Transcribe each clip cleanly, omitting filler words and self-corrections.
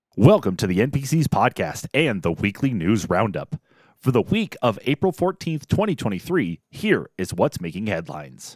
Welcome to the NPCs podcast and the weekly news roundup. For the week of April 14th, 2023, here is what's making headlines.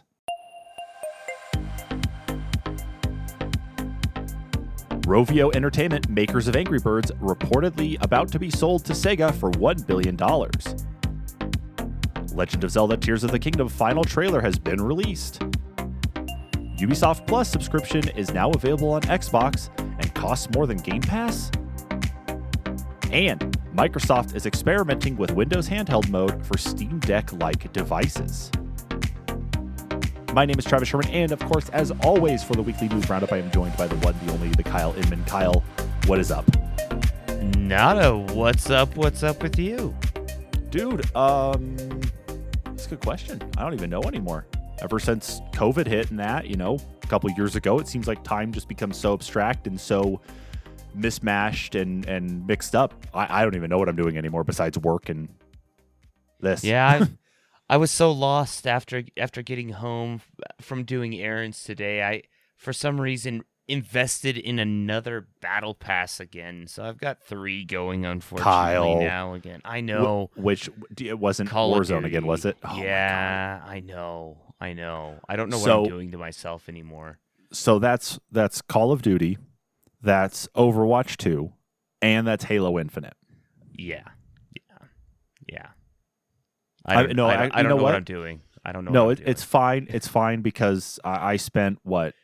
Rovio Entertainment, makers of Angry Birds, reportedly about to be sold to Sega for $1 billion. Legend of Zelda Tears of the Kingdom final trailer has been released. Ubisoft Plus subscription is now available on Xbox and costs more than Game Pass? And Microsoft is experimenting with Windows handheld mode for Steam Deck-like devices. My name is Travis Sherman, and of course, as always, for the weekly news roundup, I am joined by the one, the only, the Kyle Inman. Kyle, what is up? Nada. What's up with you? Dude, that's a good question. I don't even know anymore. Ever since COVID hit and that, a couple years ago, it seems like time just becomes so abstract and so mismatched and mixed up. I don't even know what I'm doing anymore besides work and this. Yeah, I was so lost after getting home from doing errands today. I, for some reason, invested in another battle pass again. So I've got 3 going, unfortunately, Kyle, now again. I know. Which it wasn't Call of Warzone Duty again, was it? Oh, yeah, I know. I don't know what So- I'm doing to myself anymore. So that's Call of Duty, that's Overwatch 2, and that's Halo Infinite. Yeah. I- I don't you know know what what? I'm doing. I don't know. No, what I'm doing. it's fine. It's fine because I spent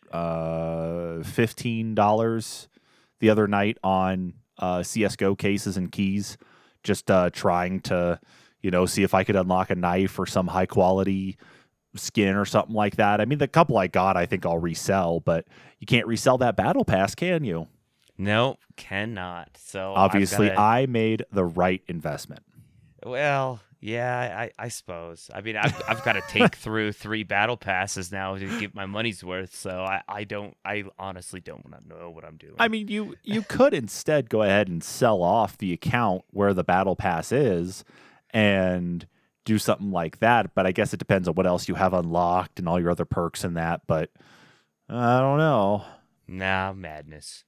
$15 the other night on CS:GO cases and keys, just trying to see if I could unlock a knife or some high quality skin or something like that. I mean, the couple I got, I think I'll resell, but you can't resell that battle pass, can you? No, cannot. So Obviously, I've gotta- I made the right investment. Well, yeah, I suppose. I mean, I've got to take through 3 battle passes now to get my money's worth. So I honestly don't want to know what I'm doing. I mean, you could instead go ahead and sell off the account where the battle pass is and do something like that. But I guess it depends on what else you have unlocked and all your other perks and that. But I don't know. Nah, madness.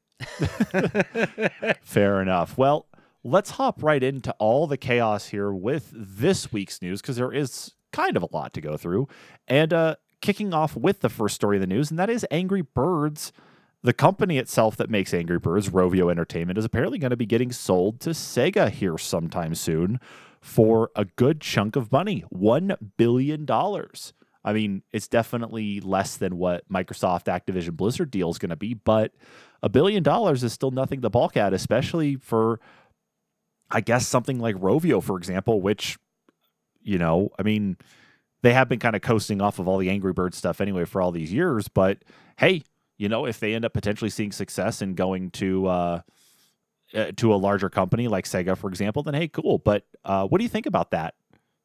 Fair enough. Well, let's hop right into all the chaos here with this week's news because there is kind of a lot to go through. And kicking off with the first story of the news, and that is Angry Birds. The company itself that makes Angry Birds, Rovio Entertainment, is apparently going to be getting sold to Sega here sometime soon for a good chunk of money, $1 billion. I mean, it's definitely less than what Microsoft Activision Blizzard deal is going to be, but $1 billion is still nothing to balk at, especially for, I guess, something like Rovio, for example, which, I mean, they have been kind of coasting off of all the Angry Birds stuff anyway for all these years, but hey, if they end up potentially seeing success and going to a larger company like Sega, for example, then hey, cool. But what do you think about that?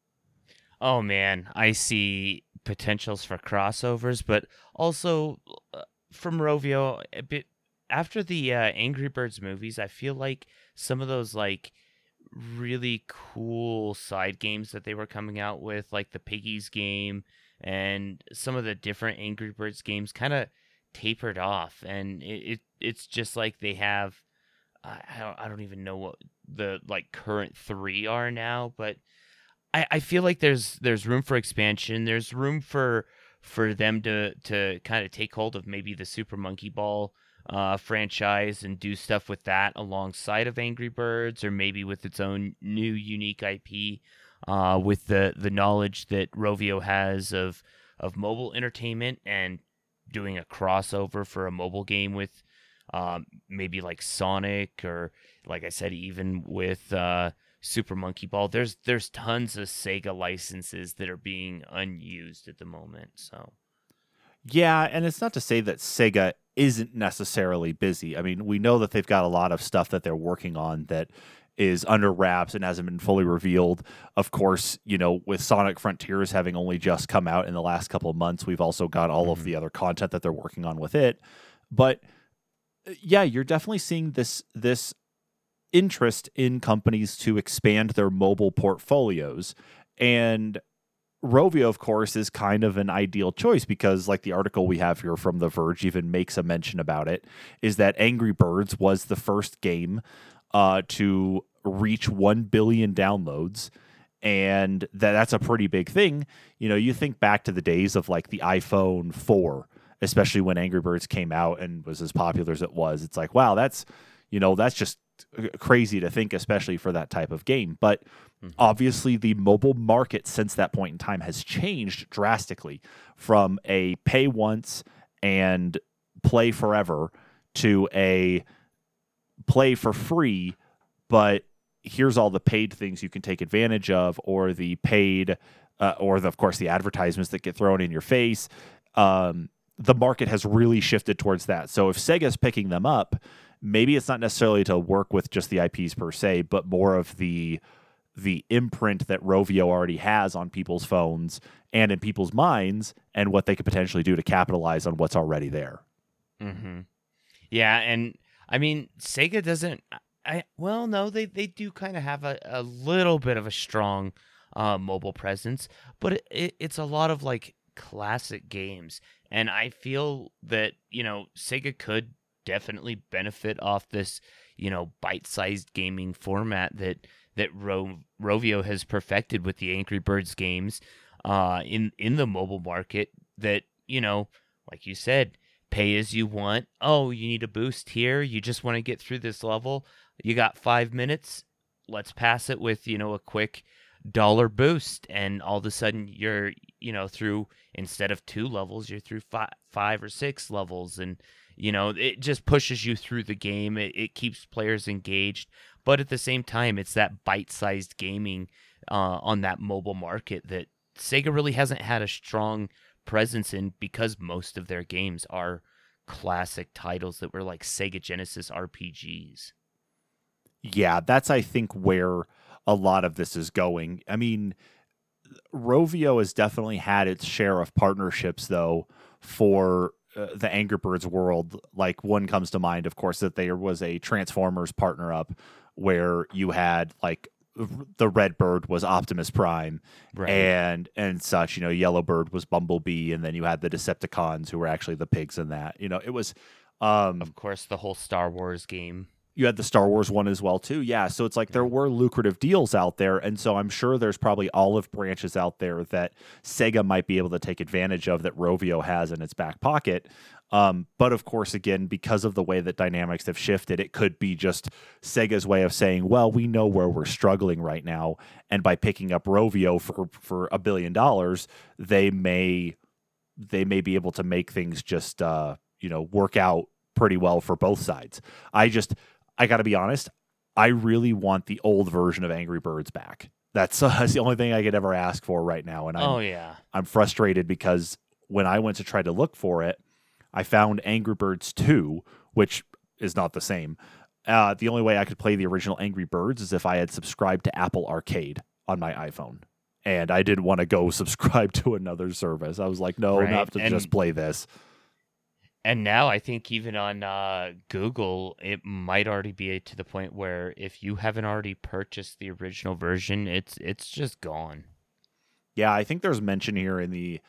Oh man, I see potentials for crossovers, but also from Rovio a bit after the Angry Birds movies. I feel like some of those like really cool side games that they were coming out with, like the Piggies game and some of the different Angry Birds games, kind of tapered off, and it's just like they have. I don't even know what the like current 3 are now, but I feel like there's room for expansion. There's room for them to kind of take hold of maybe the Super Monkey Ball franchise and do stuff with that alongside of Angry Birds, or maybe with its own new unique IP. With the knowledge that Rovio has of mobile entertainment and doing a crossover for a mobile game with maybe like Sonic, or like I said, even with Super Monkey Ball. There's tons of Sega licenses that are being unused at the moment. So Yeah, and it's not to say that Sega isn't necessarily busy. I mean, we know that they've got a lot of stuff that they're working on that is under wraps and hasn't been fully revealed. Of course, with Sonic Frontiers having only just come out in the last couple of months, we've also got all of the other content that they're working on with it. But yeah, you're definitely seeing this interest in companies to expand their mobile portfolios. And Rovio, of course, is kind of an ideal choice because, like the article we have here from The Verge even makes a mention about it, is that Angry Birds was the first game to reach 1 billion downloads. And that's a pretty big thing. You know, you think back to the days of like the iPhone 4, especially when Angry Birds came out and was as popular as it was. It's like, wow, that's just crazy to think, especially for that type of game. But obviously, the mobile market since that point in time has changed drastically from a pay once and play forever to a play for free, but here's all the paid things you can take advantage of, or the paid, of course, the advertisements that get thrown in your face. The market has really shifted towards that. So if Sega's picking them up, maybe it's not necessarily to work with just the IPs per se, but more of the imprint that Rovio already has on people's phones and in people's minds, and what they could potentially do to capitalize on what's already there. Mm-hmm. Yeah, and I mean, Sega doesn't. No, they do kind of have a little bit of a strong mobile presence, but it's a lot of like classic games, and I feel that Sega could definitely benefit off this bite-sized gaming format that Rovio has perfected with the Angry Birds games in the mobile market. That like you said, pay as you want. Oh, you need a boost here. You just want to get through this level. You got 5 minutes. Let's pass it with, a quick dollar boost. And all of a sudden you're, through, instead of 2 levels, you're through 5 or 6 levels. And, it just pushes you through the game. It keeps players engaged. But at the same time, it's that bite-sized gaming on that mobile market that Sega really hasn't had a strong presence in, because most of their games are classic titles that were like Sega Genesis RPGs. Yeah, that's, I think, where a lot of this is going. I mean, Rovio has definitely had its share of partnerships, though, for the Angry Birds world. Like, one comes to mind, of course, that there was a Transformers partner up where you had, like, the Red Bird was Optimus Prime, Right. and such. Yellow Bird was Bumblebee, and then you had the Decepticons, who were actually the pigs in that. It was, of course, the whole Star Wars game. You had the Star Wars one as well, too. Yeah, so it's like there were lucrative deals out there, and so I'm sure there's probably olive branches out there that Sega might be able to take advantage of that Rovio has in its back pocket. But of course, again, because of the way that dynamics have shifted, it could be just Sega's way of saying, well, we know where we're struggling right now, and by picking up Rovio for $1 billion, they may be able to make things just work out pretty well for both sides. I got to be honest, I really want the old version of Angry Birds back. That's the only thing I could ever ask for right now. And I'm frustrated because when I went to try to look for it, I found Angry Birds 2, which is not the same. The only way I could play the original Angry Birds is if I had subscribed to Apple Arcade on my iPhone. And I didn't want to go subscribe to another service. I was like, no, not to just play this. And now I think even on Google, it might already be to the point where if you haven't already purchased the original version, it's just gone. Yeah, I think there's mention here in the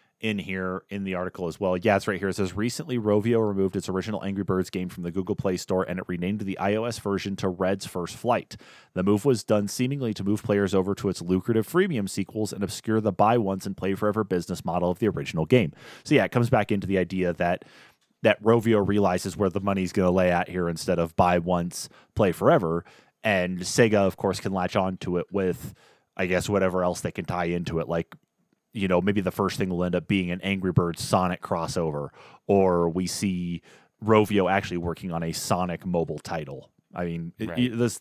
article as well. Yeah, it's right here. It says, recently Rovio removed its original Angry Birds game from the Google Play Store, and it renamed the iOS version to Red's First Flight. The move was done seemingly to move players over to its lucrative freemium sequels and obscure the buy once and play forever business model of the original game. So yeah, it comes back into the idea that Rovio realizes where the money's going to lay at here instead of buy once, play forever. And Sega, of course, can latch on to it with, I guess, whatever else they can tie into it. Like, maybe the first thing will end up being an Angry Birds Sonic crossover, or we see Rovio actually working on a Sonic mobile title. I mean, Right.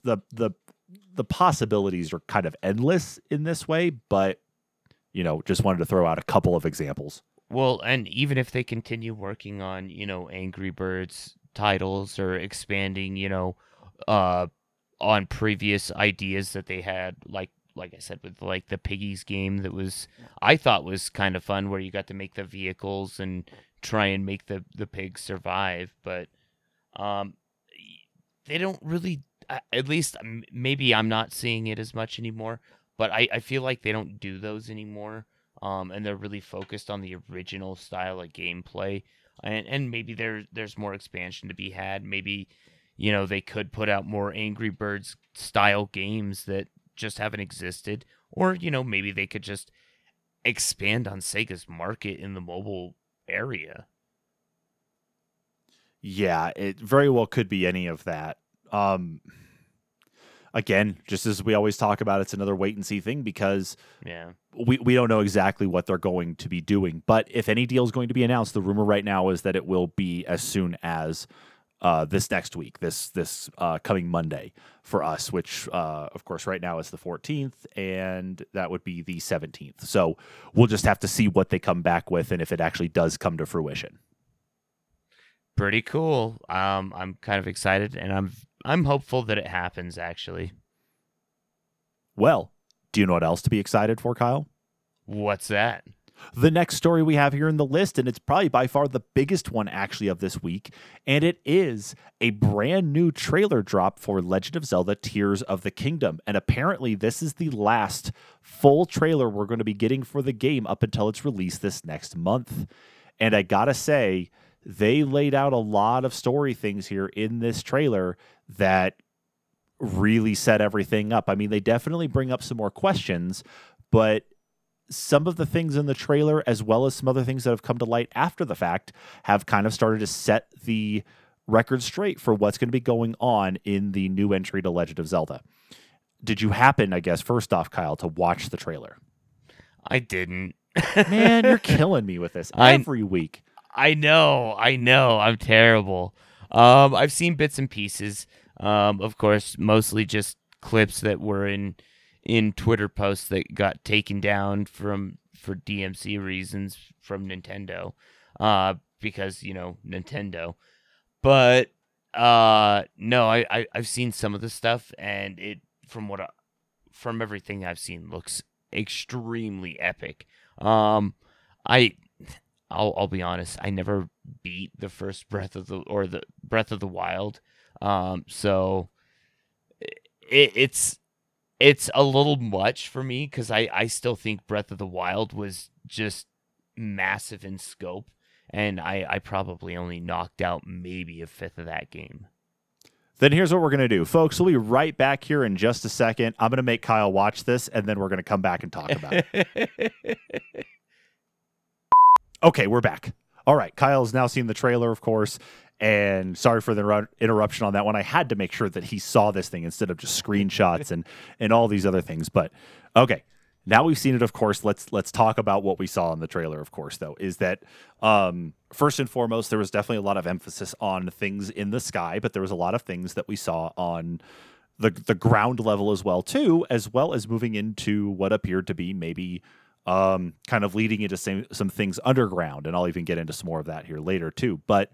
The possibilities are kind of endless in this way, but, just wanted to throw out a couple of examples. Well, and even if they continue working on, Angry Birds titles or expanding, on previous ideas that they had, like I said, with like the Piggies game I thought was kind of fun, where you got to make the vehicles and try and make the pigs survive. But they don't really, at least maybe I'm not seeing it as much anymore, but I feel like they don't do those anymore. and they're really focused on the original style of gameplay, and maybe there's more expansion to be had. Maybe, they could put out more Angry Birds style games that just haven't existed, or maybe they could just expand on Sega's market in the mobile area. Yeah, it very well could be any of that. Again, just as we always talk about, it's another wait and see thing because Yeah. we don't know exactly what they're going to be doing. But if any deal is going to be announced, the rumor right now is that it will be as soon as this next week, this coming Monday for us, which of course right now is the 14th, and that would be the 17th. So we'll just have to see what they come back with and if it actually does come to fruition. Pretty cool. I'm kind of excited, and I'm hopeful that it happens, actually. Well, do you know what else to be excited for, Kyle? What's that? The next story we have here in the list, and it's probably by far the biggest one actually of this week, and it is a brand new trailer drop for Legend of Zelda Tears of the Kingdom. And apparently this is the last full trailer we're going to be getting for the game up until its release this next month. And I gotta say, they laid out a lot of story things here in this trailer that really set everything up. I mean, they definitely bring up some more questions, but some of the things in the trailer, as well as some other things that have come to light after the fact, have kind of started to set the record straight for what's going to be going on in the new entry to Legend of Zelda. Did you happen, I guess, first off, Kyle, to watch the trailer? I didn't. Man, you're killing me with this every week. I know. I'm terrible. I've seen bits and pieces. Of course, mostly just clips that were in Twitter posts that got taken down for DMC reasons from Nintendo, because Nintendo. But no, I've seen some of the stuff, and it from everything I've seen looks extremely epic. I'll be honest, I never beat the first Breath of the Wild, so it's a little much for me because I still think Breath of the Wild was just massive in scope, and I probably only knocked out maybe a fifth of that game. Then here's what we're going to do. Folks, we'll be right back here in just a second. I'm going to make Kyle watch this, and then we're going to come back and talk about it. Okay, we're back. All right, Kyle's now seen the trailer, of course, and sorry for the interruption on that one. I had to make sure that he saw this thing instead of just screenshots and all these other things. But okay, now we've seen it, of course. Let's talk about what we saw in the trailer, of course, though, is that first and foremost, there was definitely a lot of emphasis on things in the sky, but there was a lot of things that we saw on the ground level as well as moving into what appeared to be maybe kind of leading into some things underground, and I'll even get into some more of that here later too. But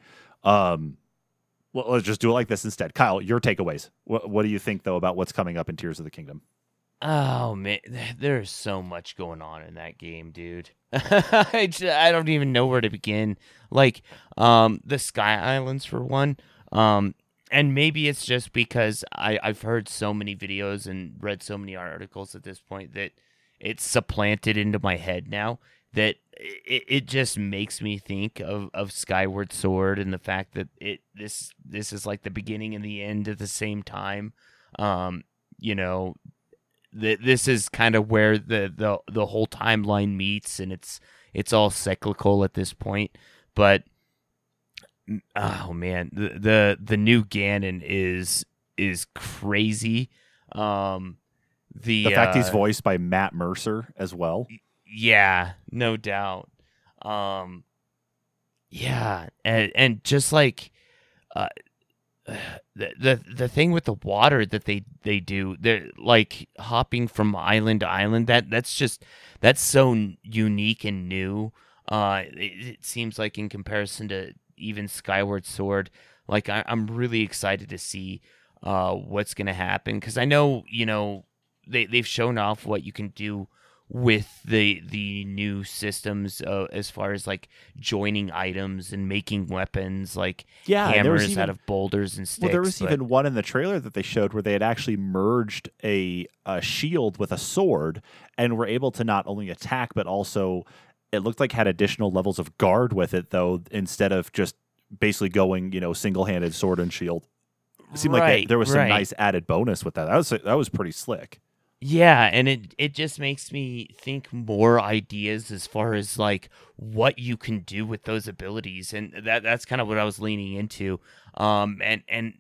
let's just do it like this instead. Kyle, your takeaways. What do you think though about what's coming up in Tears of the Kingdom? Oh man, there's so much going on in that game, dude. I don't even know where to begin. Like, the Sky Islands for one. And maybe it's just because I've heard so many videos and read so many articles at this point that it's supplanted into my head now that it just makes me think of Skyward Sword and the fact that this is like the beginning and the end at the same time. This is kind of where the whole timeline meets, and it's all cyclical at this point. But oh man, the new Ganon is crazy. The fact he's voiced by Matt Mercer as well. Yeah, no doubt. Yeah, and just like the thing with the water that they do, they're like hopping from island to island. That's so unique and new. It seems like in comparison to even Skyward Sword, like I'm really excited to see what's gonna happen, because I know they've shown off what you can do with the new systems as far as like joining items and making weapons like Yeah, and hammers out of boulders and sticks. there was but even one in the trailer that they showed where they had actually merged a shield with a sword and were able to not only attack but also it looked like had additional levels of guard with it though instead of just basically going single-handed sword and shield. It seemed like there was some nice added bonus with that. That was pretty slick. Yeah, and it just makes me think more ideas as far as like what you can do with those abilities, and that's kind of what I was leaning into. And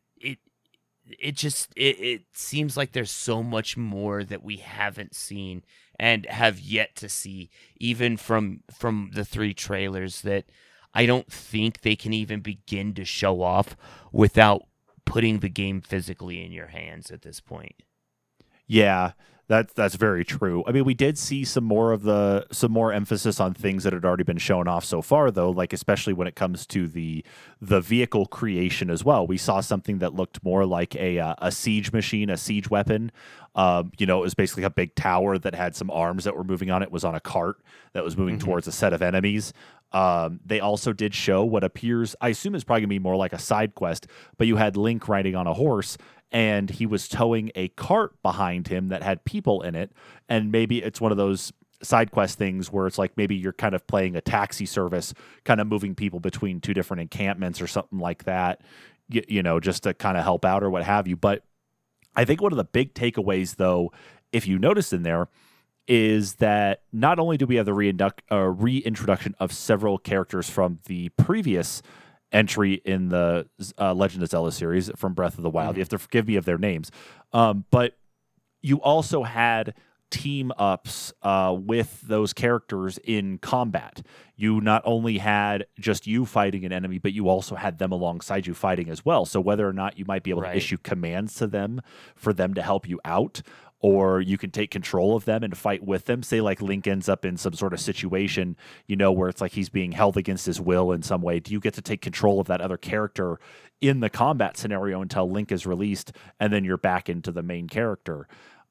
it seems like there's so much more that we haven't seen and have yet to see, even from the 3 trailers that I don't think they can even begin to show off without putting the game physically in your hands at this point. Yeah, that's very true. I mean, we did see some more emphasis on things that had already been shown off so far, though. Like especially when it comes to the vehicle creation as well. We saw something that looked more like a siege machine, a siege weapon. It was basically a big tower that had some arms that were moving on it. It was on a cart that was moving towards a set of enemies. They also did show what appears, I assume, is probably gonna be more like a side quest. But you had Link riding on a horse. And he was towing a cart behind him that had people in it. And maybe it's one of those side quest things where it's like maybe you're kind of playing a taxi service, kind of moving people between 2 different encampments or something like that, just to kind of help out or what have you. But I think one of the big takeaways, though, if you notice in there, is that not only do we have the reintroduction of several characters from the previous entry in the Legend of Zelda series from Breath of the Wild. You have to forgive me of their names. But you also had team ups with those characters in combat. You not only had just you fighting an enemy, but you also had them alongside you fighting as well. So whether or not you might be able to issue commands to them for them to help you out, or you can take control of them and fight with them. Say like Link ends up in some sort of situation, where it's like he's being held against his will in some way. Do you get to take control of that other character in the combat scenario until Link is released and then you're back into the main character?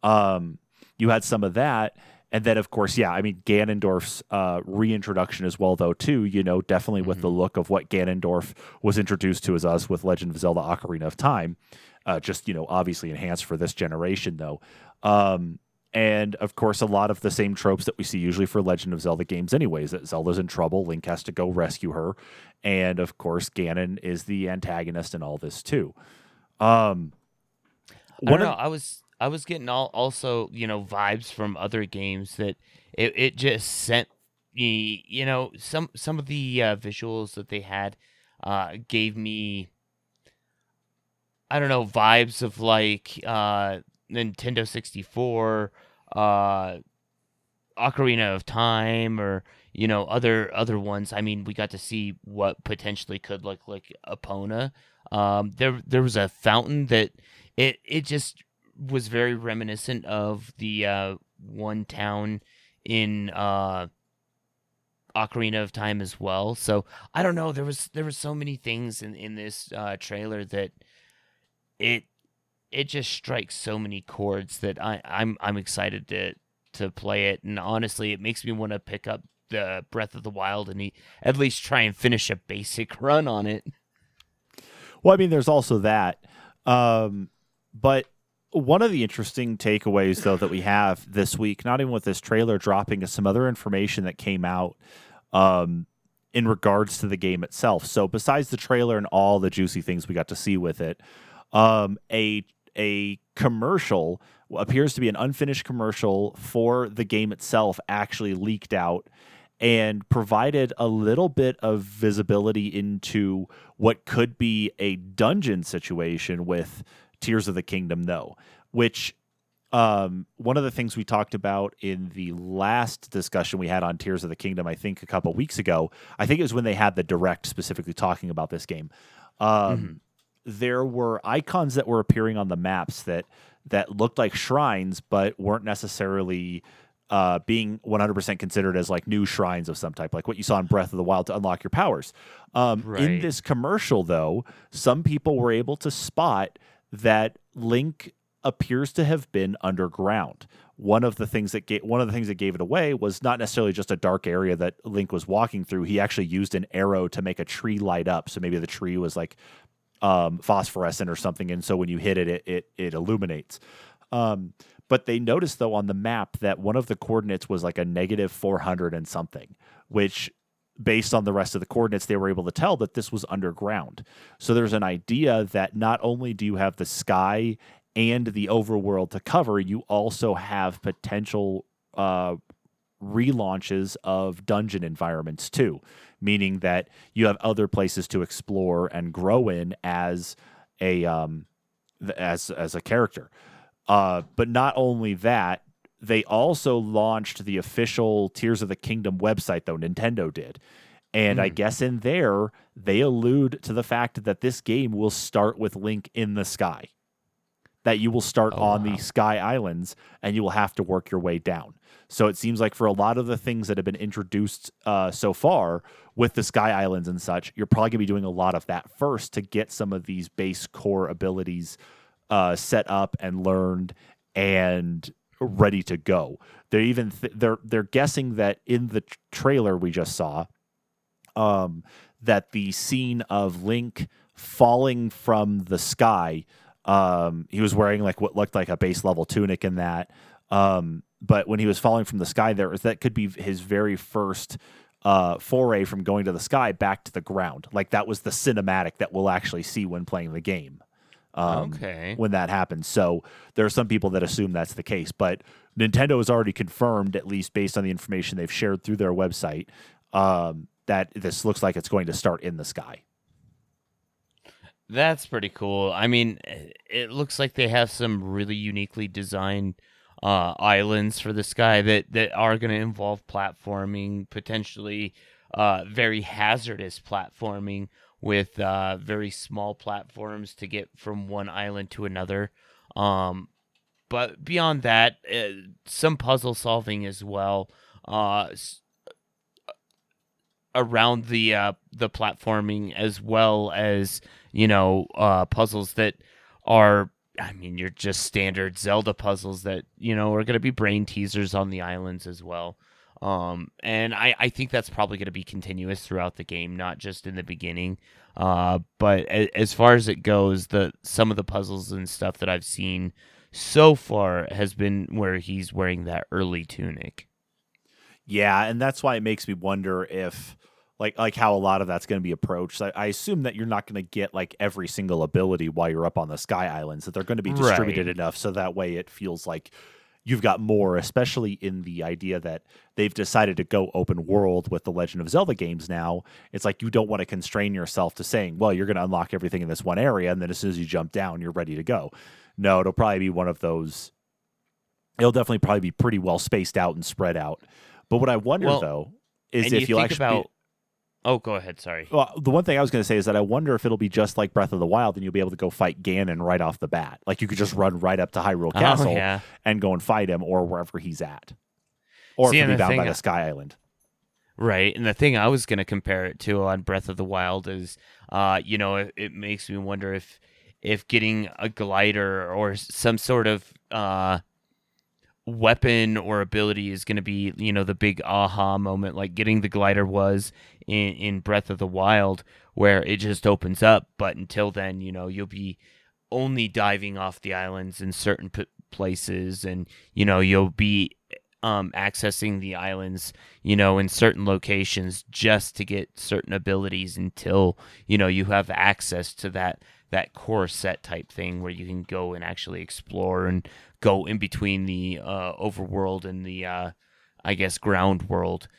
You had some of that. And then, of course, Ganondorf's reintroduction as well, though, too, definitely with the look of what Ganondorf was introduced to as us with Legend of Zelda Ocarina of Time. Just, obviously enhanced for this generation, though. And, of course, a lot of the same tropes that we see usually for Legend of Zelda games anyways, that Zelda's in trouble, Link has to go rescue her. And, of course, Ganon is the antagonist in all this, too. I don't know. I was getting also vibes from other games that it just sent me some of the visuals that they had gave me, I don't know, vibes of like Nintendo 64, Ocarina of Time, or other ones. I mean, we got to see what potentially could look like Epona. There was a fountain that it just was very reminiscent of the one town in Ocarina of Time as well. So I don't know. There were so many things in this trailer that it just strikes so many chords that I'm excited to play it. And honestly, it makes me want to pick up the Breath of the Wild and at least try and finish a basic run on it. Well, I mean, there's also that. But one of the interesting takeaways, though, that we have this week, not even with this trailer dropping, is some other information that came out in regards to the game itself. So besides the trailer and all the juicy things we got to see with it, a commercial appears to be an unfinished commercial for the game itself actually leaked out and provided a little bit of visibility into what could be a dungeon situation with Tears of the Kingdom, though, which one of the things we talked about in the last discussion we had on Tears of the Kingdom, I think a couple weeks ago, I think it was when they had the direct specifically talking about this game. There were icons that were appearing on the maps that looked like shrines, but weren't necessarily being 100% considered as like new shrines of some type, like what you saw in Breath of the Wild to unlock your powers. In this commercial, though, some people were able to spot that Link appears to have been underground. One of the things that gave it away was not necessarily just a dark area that Link was walking through. He actually used an arrow to make a tree light up. So maybe the tree was like phosphorescent or something, and so when you hit it, it illuminates. But they noticed though on the map that one of the coordinates was like a -400 and something, which based on the rest of the coordinates, they were able to tell that this was underground. So there's an idea that not only do you have the sky and the overworld to cover, you also have potential relaunches of dungeon environments too, meaning that you have other places to explore and grow in as a character. But not only that, they also launched the official Tears of the Kingdom website, though Nintendo did. And I guess in there, they allude to the fact that this game will start with Link in the sky. That you will start on the Sky Islands and you will have to work your way down. So it seems like for a lot of the things that have been introduced so far with the Sky Islands and such, you're probably going to be doing a lot of that first to get some of these base core abilities set up and learned and ready to go. They're even they're guessing that in the trailer we just saw, that the scene of Link falling from the sky, he was wearing like what looked like a base level tunic in that. But when he was falling from the sky, that could be his very first foray from going to the sky back to the ground. Like that was the cinematic that we'll actually see when playing the game. When that happens. So there are some people that assume that's the case, but Nintendo has already confirmed, at least based on the information they've shared through their website, that this looks like it's going to start in the sky. That's pretty cool. I mean, it looks like they have some really uniquely designed islands for the sky that are going to involve platforming, potentially very hazardous platforming, with very small platforms to get from one island to another. But beyond that, some puzzle solving as well around the platforming, as well as, puzzles that are, I mean, you're just standard Zelda puzzles that, are going to be brain teasers on the islands as well. And I think that's probably going to be continuous throughout the game, not just in the beginning. But as far as it goes, some of the puzzles and stuff that I've seen so far has been where he's wearing that early tunic. Yeah, and that's why it makes me wonder if like how a lot of that's going to be approached. I assume that you're not going to get like every single ability while you're up on the Sky Islands, that they're going to be distributed enough so that way it feels like you've got more, especially in the idea that they've decided to go open world with the Legend of Zelda games now. It's like you don't want to constrain yourself to saying, well, you're going to unlock everything in this one area, and then as soon as you jump down, you're ready to go. No, it'll probably be one of those. It'll definitely probably be pretty well spaced out and spread out. But what I wonder, though, is if you'll actually... Oh, go ahead. Sorry. Well, the one thing I was going to say is that I wonder if it'll be just like Breath of the Wild and you'll be able to go fight Ganon right off the bat. Like you could just run right up to Hyrule Castle and go and fight him or wherever he's at. Or if you're down by the Sky Island. Right. And the thing I was going to compare it to on Breath of the Wild is, it makes me wonder if getting a glider or some sort of weapon or ability is going to be, the big aha moment, like getting the glider was in Breath of the Wild, where it just opens up. But until then, you'll be only diving off the islands in certain places, and, you'll be accessing the islands, in certain locations just to get certain abilities until, you have access to that core set type thing where you can go and actually explore and go in between the overworld and the, ground world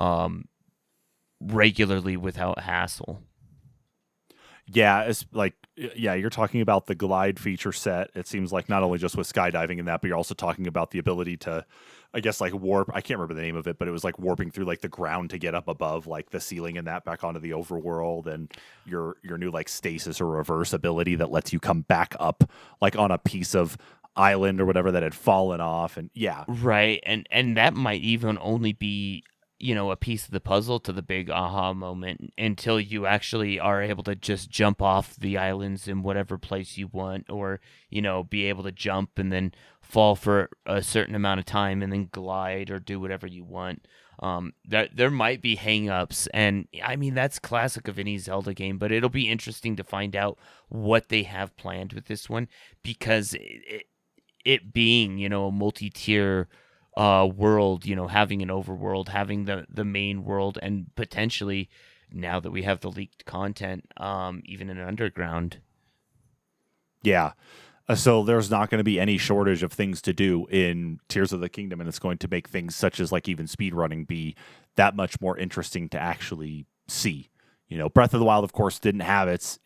regularly without hassle. Yeah, it's like, you're talking about the glide feature set. It seems like not only just with skydiving and that, but you're also talking about the ability to, warp. I can't remember the name of it, but it was like warping through like the ground to get up above like the ceiling and that back onto the overworld, and your new like stasis or reverse ability that lets you come back up like on a piece of island or whatever that had fallen off. And right, and that might even only be a piece of the puzzle to the big aha moment until you actually are able to just jump off the islands in whatever place you want, or be able to jump and then fall for a certain amount of time and then glide or do whatever you want. There might be hang-ups, and I mean that's classic of any Zelda game, but it'll be interesting to find out what they have planned with this one, because it being a multi-tier world, having an overworld, having the main world, and potentially, now that we have the leaked content, even an underground. Yeah. So there's not going to be any shortage of things to do in Tears of the Kingdom, and it's going to make things such as like even speedrunning be that much more interesting to actually see. Breath of the Wild, of course, didn't have its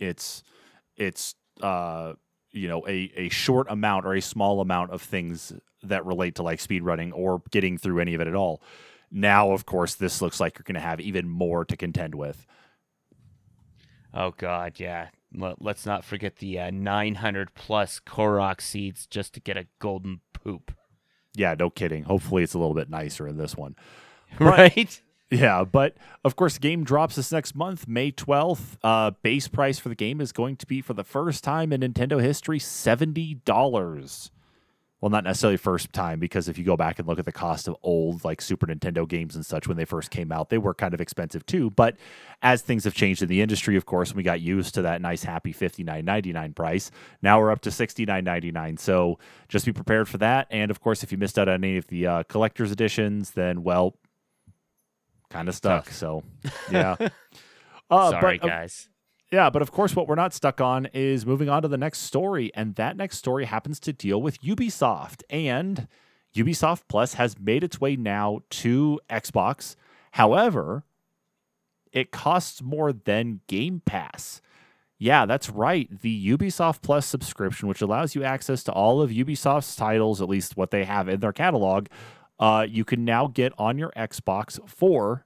a short amount or a small amount of things that relate to like speedrunning or getting through any of it at all. Now, of course, this looks like you're going to have even more to contend with. Oh God, yeah. Let's not forget the 900 plus Korok seeds just to get a golden poop. Yeah, no kidding. Hopefully it's a little bit nicer in this one. Right? Yeah, but of course the game drops this next month, May 12th. Base price for the game is going to be, for the first time in Nintendo history, $70. Well, not necessarily first time, because if you go back and look at the cost of old like Super Nintendo games and such when they first came out, they were kind of expensive too. But as things have changed in the industry, of course, we got used to that nice happy $59.99 price. Now we're up to $69.99. So just be prepared for that. And of course, if you missed out on any of the collector's editions, then well, kind of stuck. Tough. So yeah. Sorry, guys. Yeah, but of course, what we're not stuck on is moving on to the next story, and that next story happens to deal with Ubisoft. And Ubisoft Plus has made its way now to Xbox. However, it costs more than Game Pass. Yeah, that's right. The Ubisoft Plus subscription, which allows you access to all of Ubisoft's titles, at least what they have in their catalog, you can now get on your Xbox for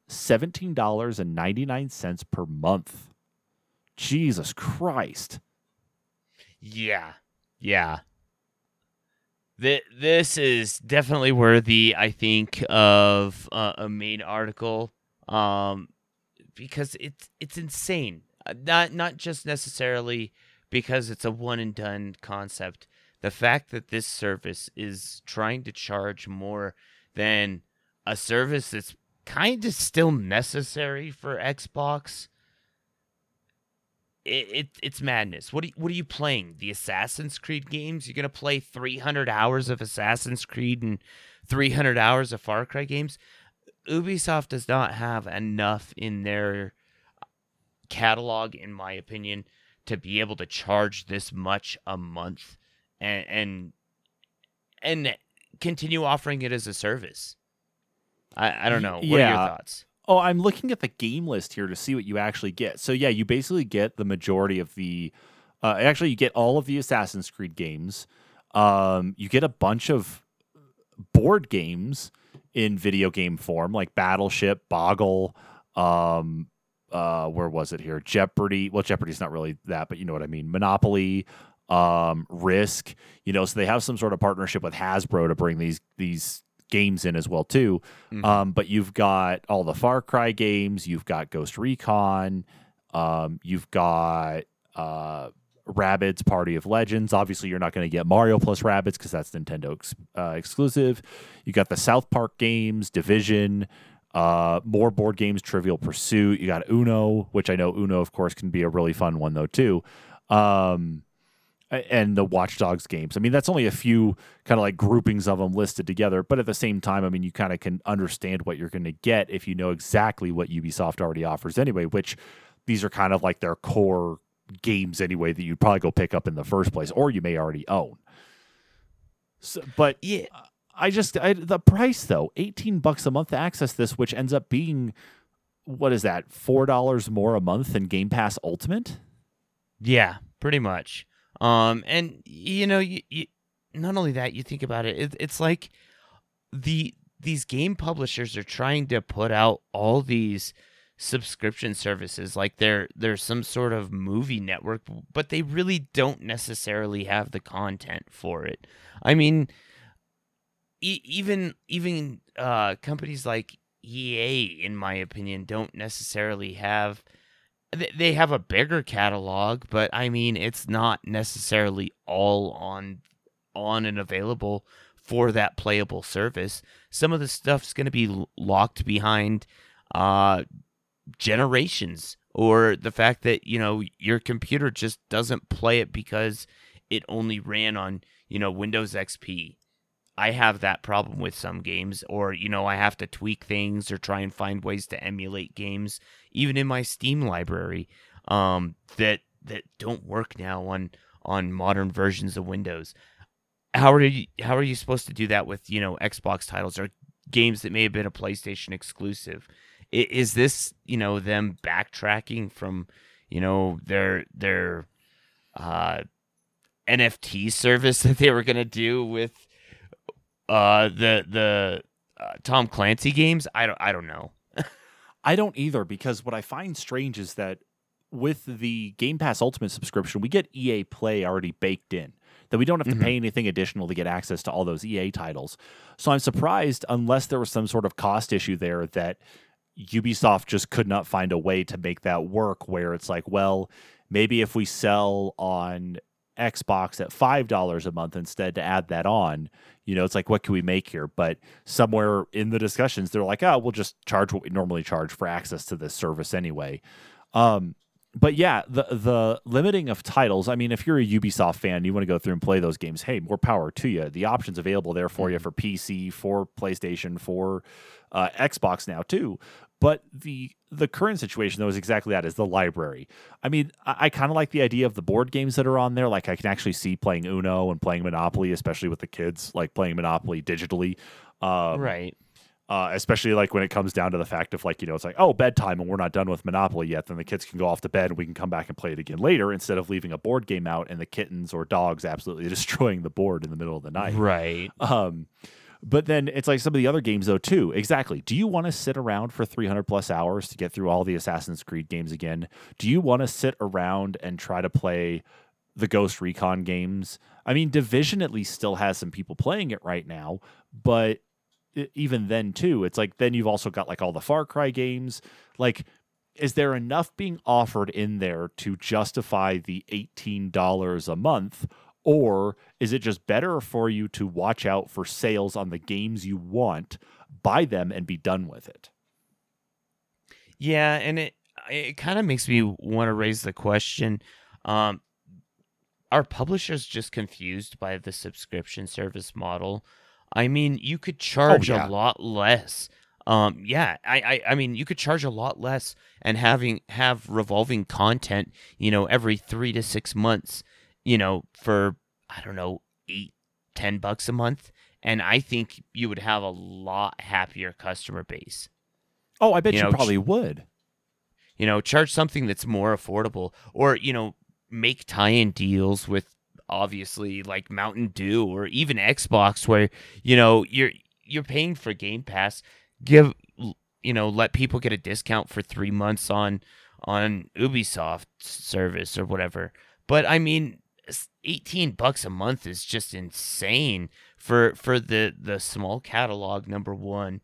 $17.99 per month. Jesus Christ. Yeah. This is definitely worthy, I think, of a main article, because it's insane. Not just necessarily because it's a one and done concept. The fact that this service is trying to charge more than a service that's kind of still necessary for Xbox. It's madness. What are you playing? The Assassin's Creed games? You're gonna play 300 hours of Assassin's Creed and 300 hours of Far Cry games? Ubisoft does not have enough in their catalog, in my opinion, to be able to charge this much a month and continue offering it as a service. I don't know. What are your thoughts? Oh, I'm looking at the game list here to see what you actually get. So yeah, you basically get the majority of the. Actually, you get all of the Assassin's Creed games. You get a bunch of board games in video game form, like Battleship, Boggle. Where was it here? Jeopardy. Well, Jeopardy's not really that, but you know what I mean. Monopoly, Risk. So they have some sort of partnership with Hasbro to bring these games in as well too. Mm-hmm. But you've got all the Far Cry games, you've got Ghost Recon, you've got Rabbids Party of Legends. Obviously you're not going to get Mario plus Rabbids because that's Nintendo exclusive. You got the South Park games, Division, more board games, Trivial Pursuit. You got Uno, which I know Uno of course can be a really fun one though too. And the Watch Dogs games. I mean, that's only a few kind of like groupings of them listed together. But at the same time, I mean, you kind of can understand what you're going to get if you know exactly what Ubisoft already offers anyway, which these are kind of like their core games anyway that you'd probably go pick up in the first place, or you may already own. So, but yeah, the price though, $18 a month to access this, which ends up being, what is that, $4 more a month than Game Pass Ultimate? Yeah, pretty much. And you not only that, you think about it, it's like these game publishers are trying to put out all these subscription services like they're some sort of movie network, but they really don't necessarily have the content for it. I mean, even companies like EA, in my opinion, don't necessarily have. They have a bigger catalog, but I mean, it's not necessarily all on and available for that playable service. Some of the stuff's going to be locked behind uh, generations, or the fact that your computer just doesn't play it because it only ran on Windows XP. I have that problem with some games, or I have to tweak things or try and find ways to emulate games, even in my Steam library, that don't work now on modern versions of Windows. How are you supposed to do that with Xbox titles or games that may have been a PlayStation exclusive? Is this them backtracking from their NFT service that they were gonna do with the Tom Clancy games? I don't know. I don't either, because what I find strange is that with the Game Pass Ultimate subscription, we get EA Play already baked in. That we don't have to pay anything additional to get access to all those EA titles. So I'm surprised, unless there was some sort of cost issue there, that Ubisoft just could not find a way to make that work, where it's like, well, maybe if we sell on Xbox at $5 a month instead to add that on, it's like, what can we make here? But somewhere in the discussions, they're like, oh, we'll just charge what we normally charge for access to this service anyway. But yeah, the limiting of titles, I mean, if you're a Ubisoft fan, you want to go through and play those games, hey, more power to you. The options available there for you for PC, for PlayStation, for Xbox now too. But the current situation, though, is exactly that, is the library. I mean, I kind of like the idea of the board games that are on there. Like, I can actually see playing Uno and playing Monopoly, especially with the kids, like playing Monopoly digitally. Right. Especially like when it comes down to the fact of like, it's like, oh, bedtime and we're not done with Monopoly yet. Then the kids can go off to bed and we can come back and play it again later, instead of leaving a board game out and the kittens or dogs absolutely destroying the board in the middle of the night. Right. But then it's like some of the other games though too. Exactly. Do you want to sit around for 300 plus hours to get through all the Assassin's Creed games again? Do you want to sit around and try to play the Ghost Recon games? I mean, Division at least still has some people playing it right now, but even then too, it's like, then you've also got like all the Far Cry games. Like, is there enough being offered in there to justify the $18 a month? Or is it just better for you to watch out for sales on the games you want, buy them, and be done with it? Yeah, and it kind of makes me want to raise the question, are publishers just confused by the subscription service model? I mean, you could charge a lot less. I mean, you could charge a lot less and have revolving content, every 3 to 6 months, for, I don't know, $8-10 a month. And I think you would have a lot happier customer base. Oh, I bet you probably would. Charge something that's more affordable, or, make tie-in deals with, obviously, like Mountain Dew or even Xbox, where you're paying for Game Pass. Let people get a discount for 3 months on Ubisoft service or whatever. But I mean, $18 a month is just insane for the small catalog, number one,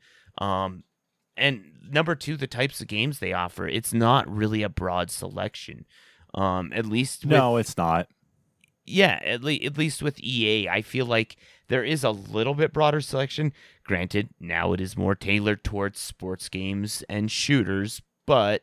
and number two, the types of games they offer. It's not really a broad selection. At least no, it's not. Yeah, at least with EA, I feel like there is a little bit broader selection. Granted, now it is more tailored towards sports games and shooters, but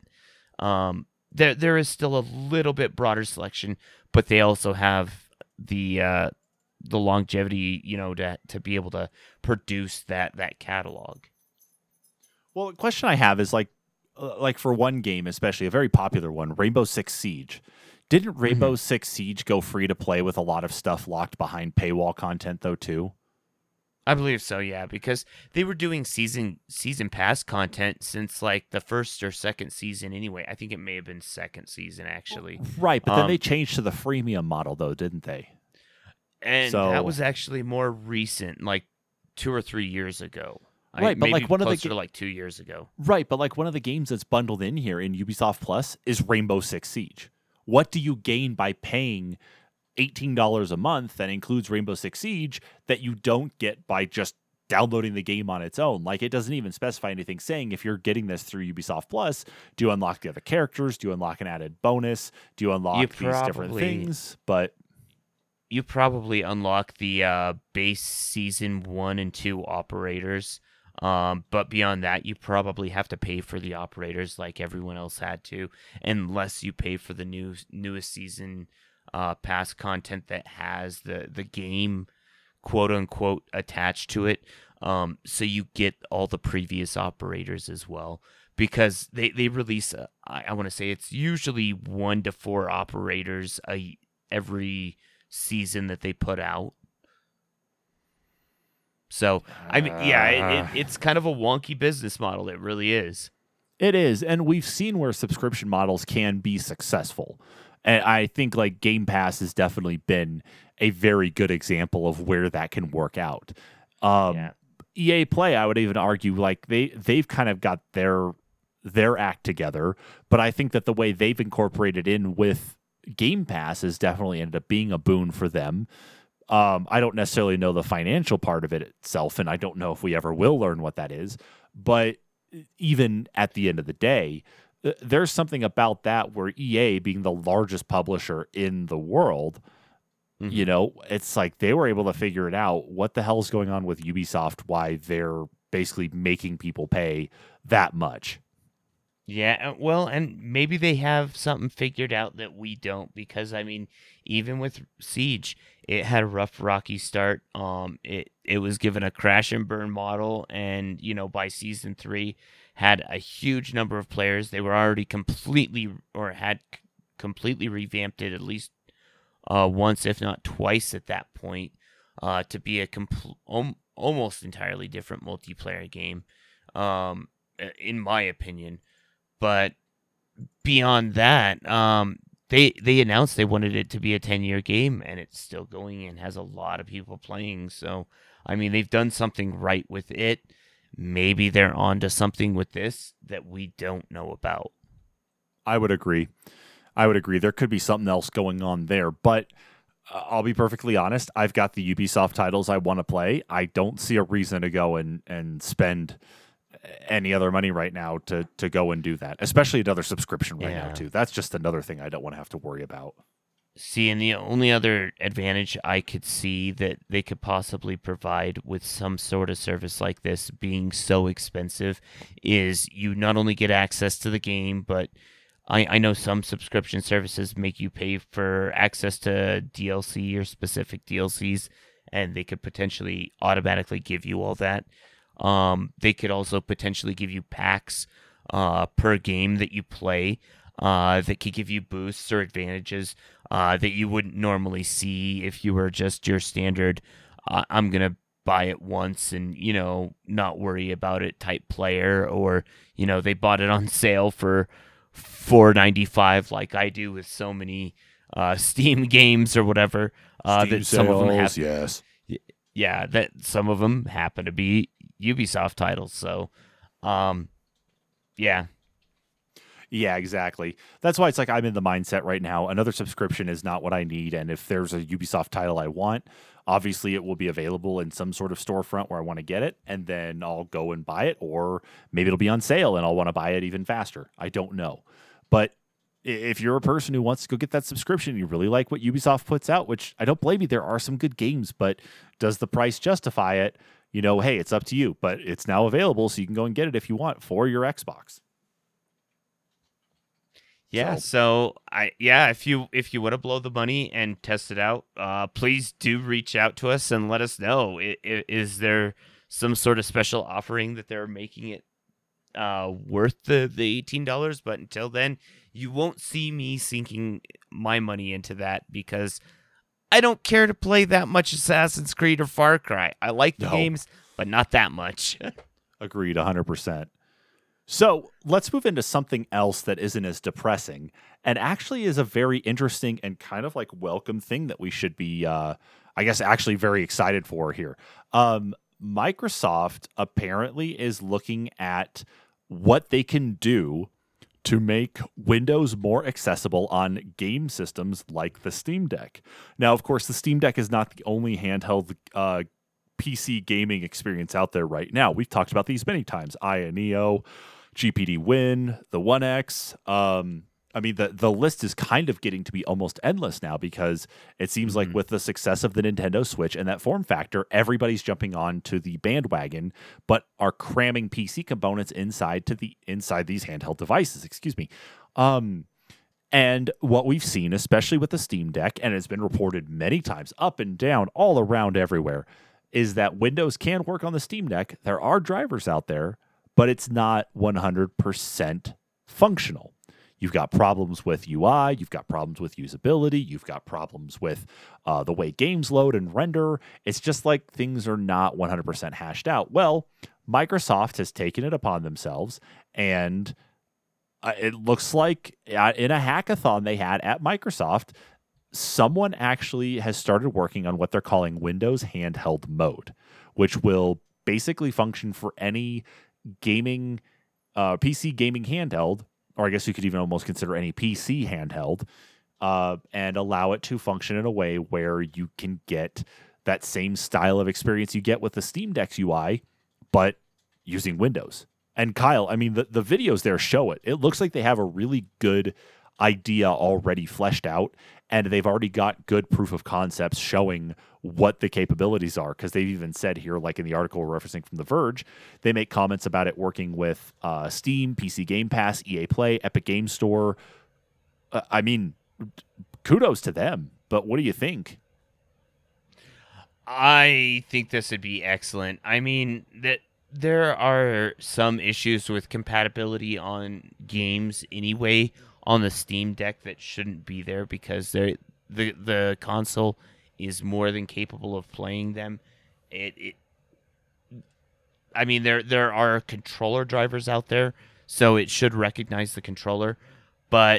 there is still a little bit broader selection. But they also have the longevity, to be able to produce that catalog. Well, the question I have is like for one game, especially a very popular one, Rainbow Six Siege. Didn't Rainbow Six Siege go free to play with a lot of stuff locked behind paywall content, though, too? I believe so, yeah, because they were doing season pass content since like the first or second season anyway. I think it may have been second season, actually. Right, but then they changed to the freemium model, though, didn't they? And that was actually more recent, like 2 or 3 years ago. Right, but like one of the like 2 years ago. Right, but like one of the games that's bundled in here in Ubisoft Plus is Rainbow Six Siege. What do you gain by paying $18 a month that includes Rainbow Six Siege that you don't get by just downloading the game on its own. Like, it doesn't even specify anything saying if you're getting this through Ubisoft Plus, do you unlock the other characters? Do you unlock an added bonus? Do you unlock these different things? But you probably unlock the base season 1 and 2 operators. But beyond that, you probably have to pay for the operators like everyone else had to, unless you pay for the newest season pass content that has the game quote unquote attached to it. So you get all the previous operators as well, because they release I want to say it's usually 1 to 4 operators every season that they put out. So I mean, yeah, it's kind of a wonky business model. It really is. It is, and we've seen where subscription models can be successful. And I think like Game Pass has definitely been a very good example of where that can work out. EA Play, I would even argue, like they've kind of got their act together, but I think that the way they've incorporated in with Game Pass has definitely ended up being a boon for them. I don't necessarily know the financial part of it itself, and I don't know if we ever will learn what that is. But even at the end of the day, there's something about that where EA, being the largest publisher in the world, you know, it's like they were able to figure it out. What the hell's going on with Ubisoft? Why they're basically making people pay that much? Yeah, well, and maybe they have something figured out that we don't, because I mean, even with Siege, it had a rough, rocky start. It was given a crash and burn model, and you know, by season 3, had a huge number of players. They were already completely revamped it at least once, if not twice, at that point, to be a almost entirely different multiplayer game, in my opinion. But beyond that, they announced they wanted it to be a 10-year game, and it's still going and has a lot of people playing. So, I mean, they've done something right with it. Maybe they're on to something with this that we don't know about. I would agree. There could be something else going on there, but I'll be perfectly honest. I've got the Ubisoft titles I want to play. I don't see a reason to go and spend any other money right now to go and do that, especially another subscription right now too. That's just another thing I don't want to have to worry about. See, and the only other advantage I could see that they could possibly provide with some sort of service like this being so expensive is you not only get access to the game, but I know some subscription services make you pay for access to DLC or specific DLCs, and they could potentially automatically give you all that. They could also potentially give you packs per game that you play that could give you boosts or advantages that you wouldn't normally see if you were just your standard I'm going to buy it once and, you know, not worry about it type player, or, you know, they bought it on sale for $4.95 like I do with so many Steam games or whatever. Steam that sales, some of them have, yes. Yeah, that some of them happen to be Ubisoft titles. So, yeah. Yeah, exactly. That's why it's like I'm in the mindset right now. Another subscription is not what I need. And if there's a Ubisoft title I want, obviously it will be available in some sort of storefront where I want to get it. And then I'll go and buy it. Or maybe it'll be on sale and I'll want to buy it even faster. I don't know. But if you're a person who wants to go get that subscription, you really like what Ubisoft puts out, which I don't blame you. There are some good games, but does the price justify it? You know, hey, it's up to you. But it's now available, so you can go and get it if you want for your Xbox. Yeah, so if you want to blow the money and test it out, please do reach out to us and let us know. Is there some sort of special offering that they're making it worth the $18? But until then, you won't see me sinking my money into that because I don't care to play that much Assassin's Creed or Far Cry. I like the games, but not that much. Agreed, 100%. So let's move into something else that isn't as depressing and actually is a very interesting and kind of like welcome thing that we should be, I guess, actually very excited for here. Microsoft apparently is looking at what they can do to make Windows more accessible on game systems like the Steam Deck. Now, of course, the Steam Deck is not the only handheld PC gaming experience out there right now. We've talked about these many times. Aya Neo, GPD Win, the One X. I mean, the list is kind of getting to be almost endless now because it seems like with the success of the Nintendo Switch and that form factor, everybody's jumping on to the bandwagon, but are cramming PC components inside these handheld devices. Excuse me. And what we've seen, especially with the Steam Deck, and it's been reported many times, up and down, all around, everywhere, is that Windows can work on the Steam Deck. There are drivers out there, but it's not 100% functional. You've got problems with UI, you've got problems with usability, you've got problems with the way games load and render. It's just like things are not 100% hashed out. Well, Microsoft has taken it upon themselves, and it looks like in a hackathon they had at Microsoft, someone actually has started working on what they're calling Windows Handheld Mode, which will basically function for any gaming, PC gaming handheld, or I guess you could even almost consider any PC handheld, and allow it to function in a way where you can get that same style of experience you get with the Steam Deck's UI, but using Windows. And Kyle, I mean, the videos there show it. It looks like they have a really good idea already fleshed out, and they've already got good proof of concepts showing what the capabilities are, because they've even said here, like in the article we're referencing from The Verge, they make comments about it working with Steam, PC Game Pass, EA Play, Epic Game Store. I mean, kudos to them, but what do you think? I think this would be excellent. I mean, that there are some issues with compatibility on games anyway on the Steam Deck that shouldn't be there because the console is more than capable of playing them. I mean, there are controller drivers out there, so it should recognize the controller, but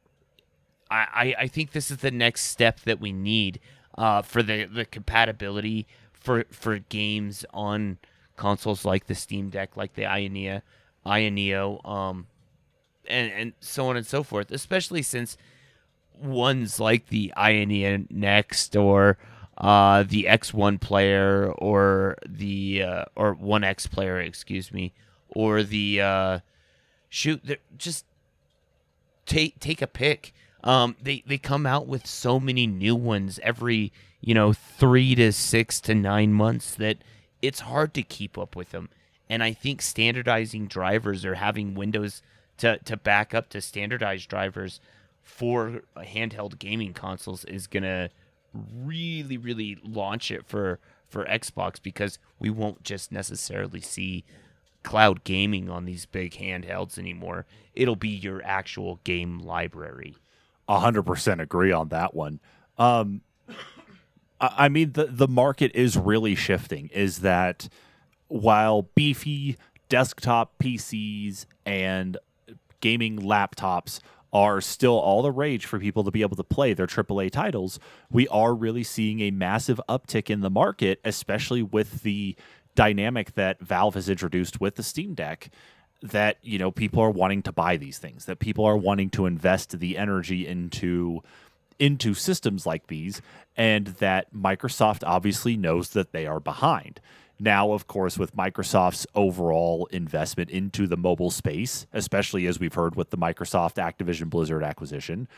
I think this is the next step that we need for the compatibility for games on consoles like the Steam Deck, like the Aya Neo, and so on and so forth, especially since ones like the Aya Neo Next or the X1 player or the or 1X player, excuse me, or the just take a pick. They come out with so many new ones every 3 to 6 to 9 months that it's hard to keep up with them. And I think standardizing drivers or having Windows to back up to standardized drivers for handheld gaming consoles is going to really, really launch it for Xbox, because we won't just necessarily see cloud gaming on these big handhelds anymore. It'll be your actual game library. 100% agree on that one. I mean, the market is really shifting, is that while beefy desktop PCs and gaming laptops are still all the rage for people to be able to play their AAA titles, we are really seeing a massive uptick in the market, especially with the dynamic that Valve has introduced with the Steam Deck, that, people are wanting to buy these things, that people are wanting to invest the energy into systems like these, and that Microsoft obviously knows that they are behind. Now, of course, with Microsoft's overall investment into the mobile space, especially as we've heard with the Microsoft Activision Blizzard acquisition,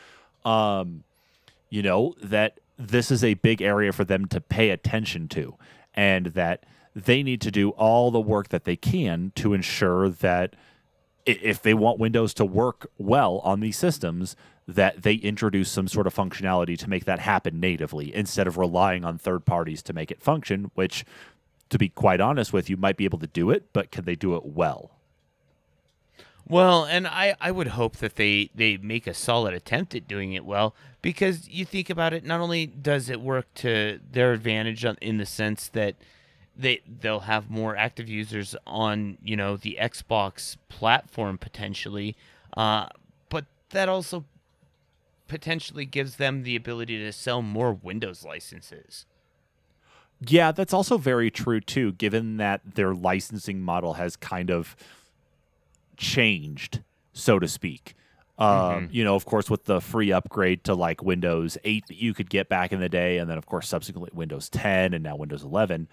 that this is a big area for them to pay attention to, and that they need to do all the work that they can to ensure that if they want Windows to work well on these systems, that they introduce some sort of functionality to make that happen natively instead of relying on third parties to make it function, which, to be quite honest with you, might be able to do it, but can they do it well? Well, and I would hope that they make a solid attempt at doing it well, because you think about it, not only does it work to their advantage in the sense that they'll have more active users on, the Xbox platform potentially, but that also potentially gives them the ability to sell more Windows licenses. Yeah, that's also very true, too, given that their licensing model has kind of changed, so to speak. Mm-hmm. Of course, with the free upgrade to like Windows 8 that you could get back in the day, and then of course subsequently Windows 10 and now Windows 11.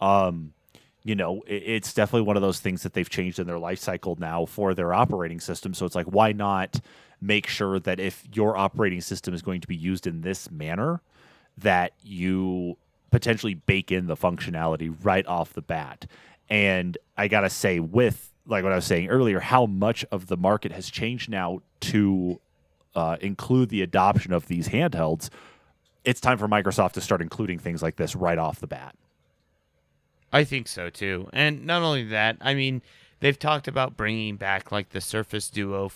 It's definitely one of those things that they've changed in their life cycle now for their operating system. So it's like, why not make sure that if your operating system is going to be used in this manner, that you potentially bake in the functionality right off the bat. And I gotta say, with like what I was saying earlier, how much of the market has changed now to include the adoption of these handhelds, it's time for Microsoft to start including things like this right off the bat. I think so too. And not only that, I mean, they've talked about bringing back like the Surface Duo,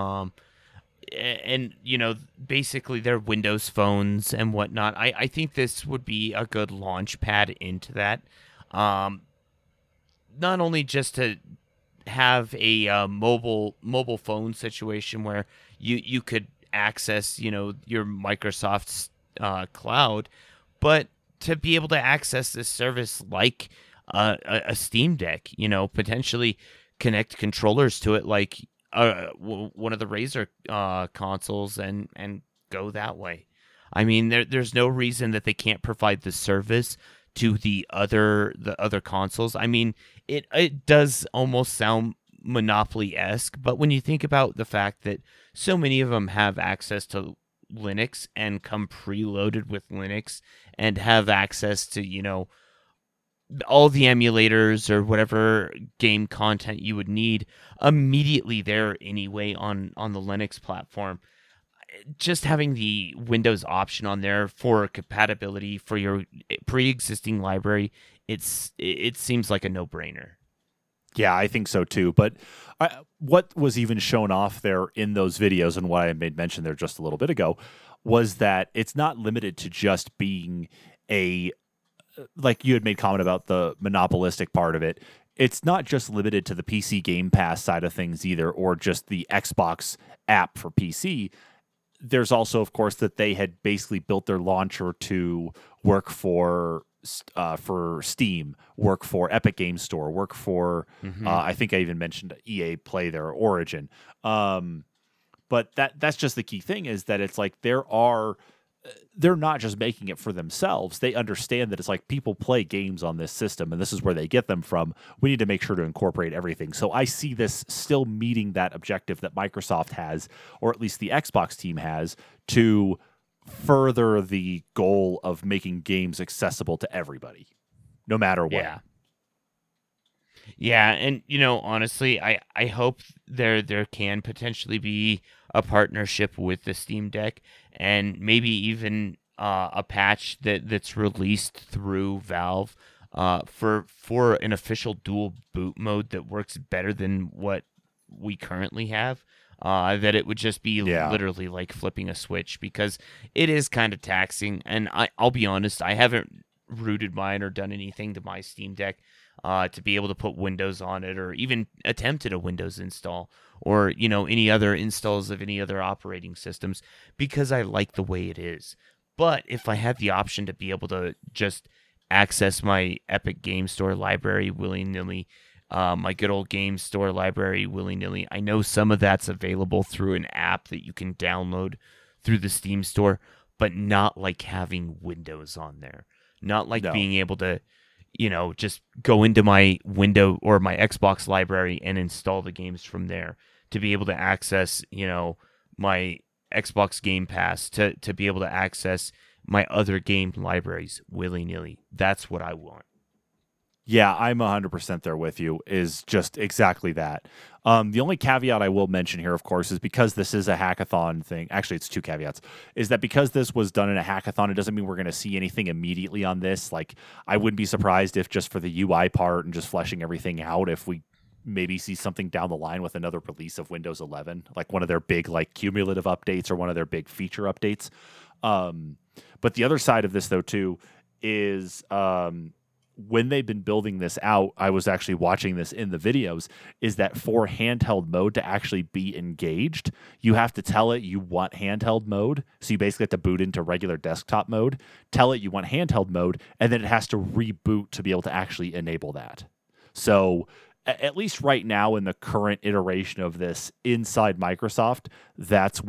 and basically their Windows phones and whatnot. I think this would be a good launch pad into that. Not only just to have a mobile phone situation where you could access your Microsoft's cloud, but to be able to access this service like a Steam Deck, potentially connect controllers to it like one of the Razer consoles and go that way. I mean, there's no reason that they can't provide the service to the other consoles. I mean, it does almost sound Monopoly-esque, but when you think about the fact that so many of them have access to Linux and come preloaded with Linux and have access to, all the emulators or whatever game content you would need immediately there anyway on the Linux platform. Just having the Windows option on there for compatibility for your pre-existing library, it seems like a no-brainer. Yeah, I think so too. But what was even shown off there in those videos, and what I made mention there just a little bit ago, was that it's not limited to just being like you had made comment about the monopolistic part of it. It's not just limited to the PC Game Pass side of things either, or just the Xbox app for PC. There's also, of course, that they had basically built their launcher to work for Steam, work for Epic Games Store, work for I think I even mentioned EA Play there, Origin. But that's just the key thing, is that it's like they're not just making it for themselves. They understand that it's like people play games on this system, and this is where they get them from. We need to make sure to incorporate everything. So I see this still meeting that objective that Microsoft has, or at least the Xbox team has, to further the goal of making games accessible to everybody, no matter what. Yeah, and honestly, I hope there can potentially be a partnership with the Steam Deck, and maybe even a patch that's released through Valve for an official dual boot mode that works better than what we currently have. That it would just be literally like flipping a switch, because it is kind of taxing. And I'll be honest, I haven't rooted mine or done anything to my Steam Deck to be able to put Windows on it, or even attempted a Windows install, or any other installs of any other operating systems, because I like the way it is. But if I had the option to be able to just access my Epic Game Store library willy-nilly, my good old Game Store library willy-nilly, I know some of that's available through an app that you can download through the Steam Store, but not like having Windows on there. Not like being able to, just go into my window or my Xbox library and install the games from there, to be able to access, my Xbox Game Pass, to be able to access my other game libraries willy-nilly. That's what I want. Yeah, I'm 100% there with you, is just exactly that. The only caveat I will mention here, of course, is because this is a hackathon thing. Actually, it's two caveats. Is that because this was done in a hackathon, it doesn't mean we're going to see anything immediately on this. Like, I wouldn't be surprised if just for the UI part and just fleshing everything out, if we maybe see something down the line with another release of Windows 11, like one of their big like cumulative updates or one of their big feature updates. But the other side of this, though, too, is when they've been building this out, I was actually watching this in the videos, is that for handheld mode to actually be engaged, you have to tell it you want handheld mode. So you basically have to boot into regular desktop mode, tell it you want handheld mode, and then it has to reboot to be able to actually enable that. So at least right now in the current iteration of this inside Microsoft, that's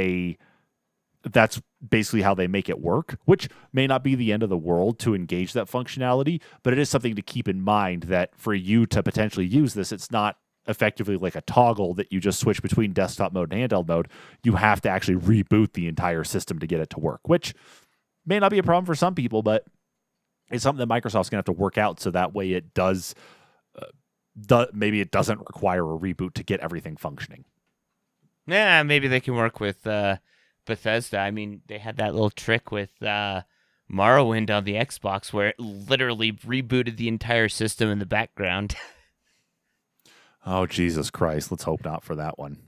basically how they make it work, which may not be the end of the world to engage that functionality, but it is something to keep in mind that for you to potentially use this, it's not effectively like a toggle that you just switch between desktop mode and handheld mode. You have to actually reboot the entire system to get it to work, which may not be a problem for some people, but it's something that Microsoft's going to have to work out so that way it does, maybe it doesn't require a reboot to get everything functioning. Yeah, maybe they can work with Bethesda. I mean, they had that little trick with Morrowind on the Xbox where it literally rebooted the entire system in the background. Oh, Jesus Christ. Let's hope not for that one.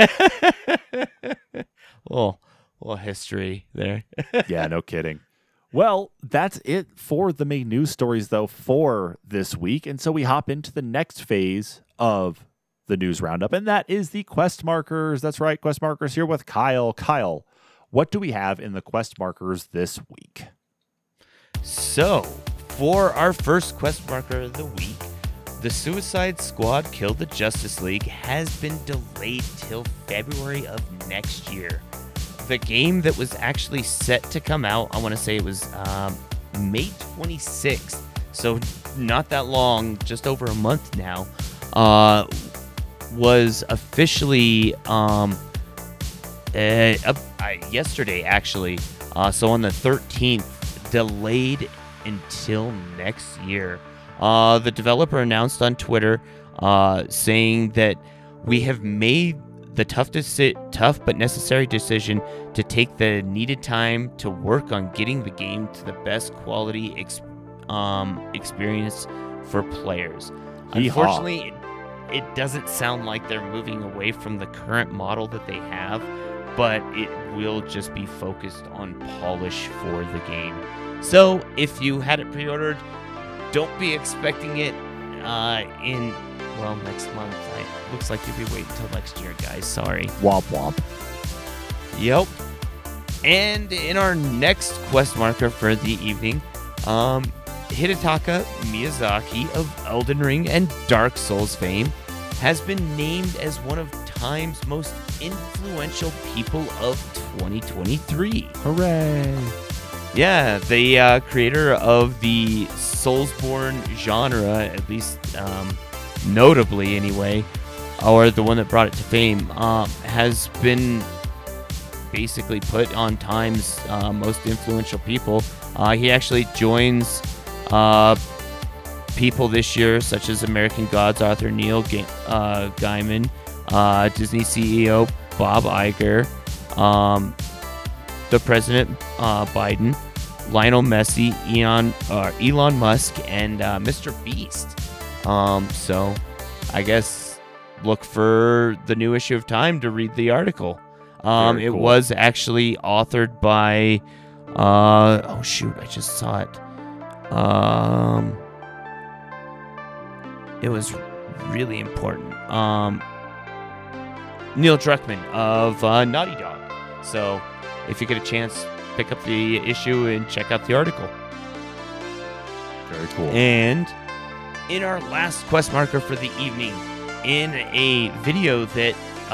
little history there. Yeah, no kidding. Well, that's it for the main news stories, though, for this week. And so we hop into the next phase of the news roundup, and that is the quest markers. That's right, quest markers here with Kyle. Kyle, what do we have in the quest markers this week? So, for our first quest marker of the week, the Suicide Squad Kill the Justice League has been delayed till February of next year. The game that was actually set to come out, I want to say it was May 26th, so not that long, just over a month now, was officially yesterday, actually. So on the 13th, delayed until next year. The developer announced on Twitter saying that we have made the tough but necessary decision to take the needed time to work on getting the game to the best quality experience for players. Unfortunately, it doesn't sound like they're moving away from the current model that they have, but it will just be focused on polish for the game. So if you had it pre-ordered, don't be expecting it next month. Looks like you'll be waiting until next year, guys. Sorry. Womp womp. Yep. And in our next quest marker for the evening, Hidetaka Miyazaki of Elden Ring and Dark Souls fame has been named as one of Time's most influential people of 2023. Hooray! Yeah, the creator of the Soulsborne genre, at least notably anyway, or the one that brought it to fame, has been basically put on Time's most influential people. He actually joins people this year, such as American Gods author Neil Gaiman, Disney CEO Bob Iger, the President Biden, Lionel Messi, Elon Musk, and Mr. Beast. So I guess look for the new issue of Time to read the article. It was actually authored by I just saw it. It was really important. Neil Druckmann of Naughty Dog. So if you get a chance, pick up the issue and check out the article. Very cool. And in our last quest marker for the evening, in a video that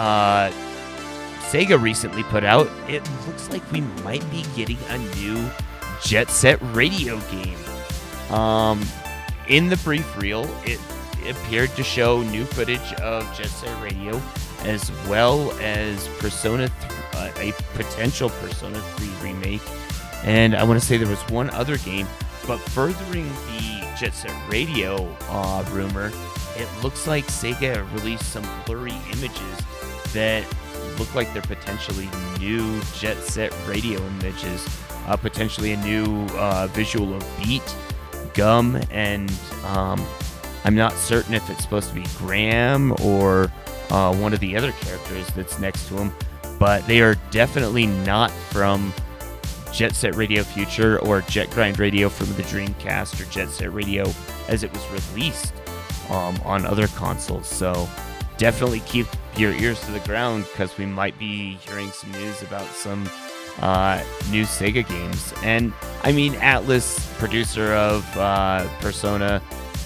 Sega recently put out, it looks like we might be getting a new Jet Set Radio game. In the brief reel, it appeared to show new footage of Jet Set Radio, as well as a potential Persona 3 remake. And I want to say there was one other game, but furthering the Jet Set Radio rumor, it looks like Sega released some blurry images that look like they're potentially new Jet Set Radio images, potentially a new visual of Beat, Gum, and I'm not certain if it's supposed to be Graham or one of the other characters that's next to him, but they are definitely not from Jet Set Radio Future or Jet Grind Radio from the Dreamcast or Jet Set Radio as it was released on other consoles. So definitely keep your ears to the ground because we might be hearing some news about some new Sega games. And I mean, Atlas, producer of Persona,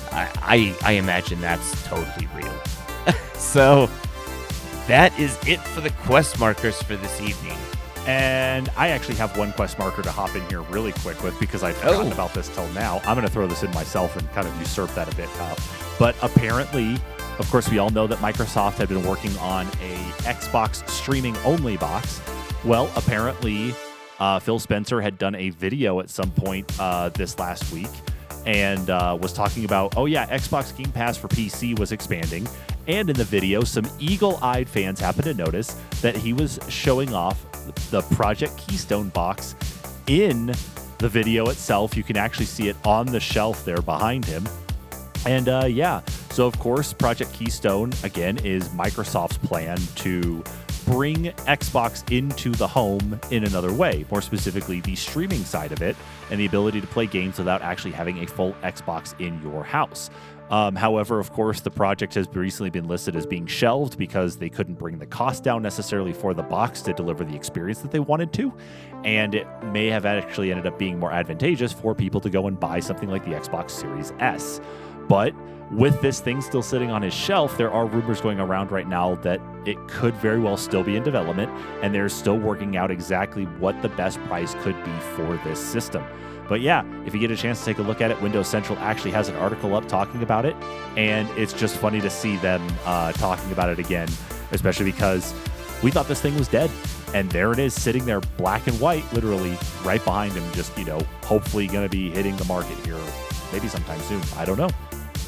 I imagine that's totally real. So that is it for the quest markers for this evening. And I actually have one quest marker to hop in here really quick with because I'd forgotten about this till now. I'm going to throw this in myself and kind of usurp that a bit. But apparently, of course, we all know that Microsoft had been working on a Xbox streaming only box. Well, apparently, Phil Spencer had done a video at some point this last week and was talking about, Xbox Game Pass for PC was expanding. And in the video, some eagle-eyed fans happened to notice that he was showing off the Project Keystone box in the video itself. You can actually see it on the shelf there behind him. And so of course, Project Keystone, again, is Microsoft's plan to bring Xbox into the home in another way, more specifically the streaming side of it and the ability to play games without actually having a full Xbox in your house. However, of course, the project has recently been listed as being shelved because they couldn't bring the cost down necessarily for the box to deliver the experience that they wanted to. And it may have actually ended up being more advantageous for people to go and buy something like the Xbox Series S. But with this thing still sitting on his shelf, there are rumors going around right now that it could very well still be in development, and they're still working out exactly what the best price could be for this system. But yeah, if you get a chance to take a look at it, Windows Central actually has an article up talking about it, and it's just funny to see them talking about it again, especially because we thought this thing was dead, and there it is sitting there black and white, literally right behind him, just, hopefully going to be hitting the market here maybe sometime soon. I don't know.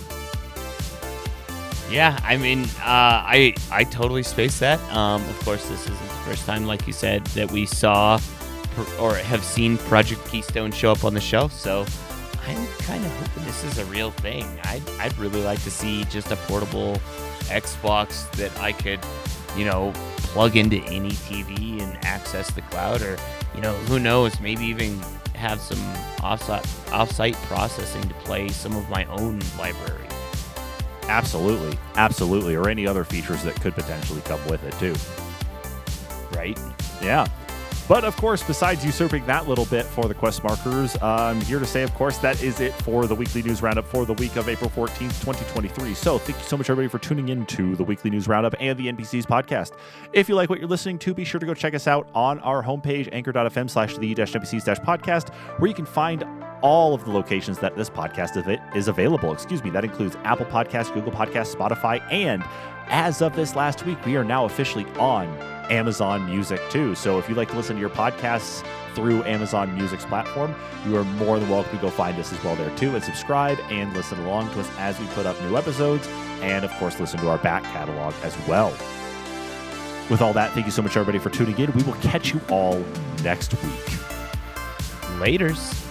Yeah, I mean, I totally spaced that. Of course, this isn't the first time, like you said, that we saw or have seen Project Keystone show up on the shelf, so I'm kind of hoping this is a real thing. I'd really like to see just a portable Xbox that I could, plug into any TV and access the cloud, or, who knows, maybe even have some off-site processing to play some of my own library. Absolutely, or any other features that could potentially come with it too. Right? Yeah. But of course, besides usurping that little bit for the quest markers, I'm here to say, of course, that is it for the Weekly News Roundup for the week of April 14th, 2023. So thank you so much, everybody, for tuning in to the Weekly News Roundup and the NPCs podcast. If you like what you're listening to, be sure to go check us out on our homepage, anchor.fm/the-NPCs-podcast, where you can find all of the locations that this podcast is available. That includes Apple Podcasts, Google Podcasts, Spotify, and as of this last week, we are now officially on Amazon Music too. So if you like to listen to your podcasts through Amazon Music's platform, you are more than welcome to go find us as well there too, and subscribe and listen along to us as we put up new episodes, and of course listen to our back catalog as well. With all that, thank you so much, everybody, for tuning in. We will catch you all next week. Laters.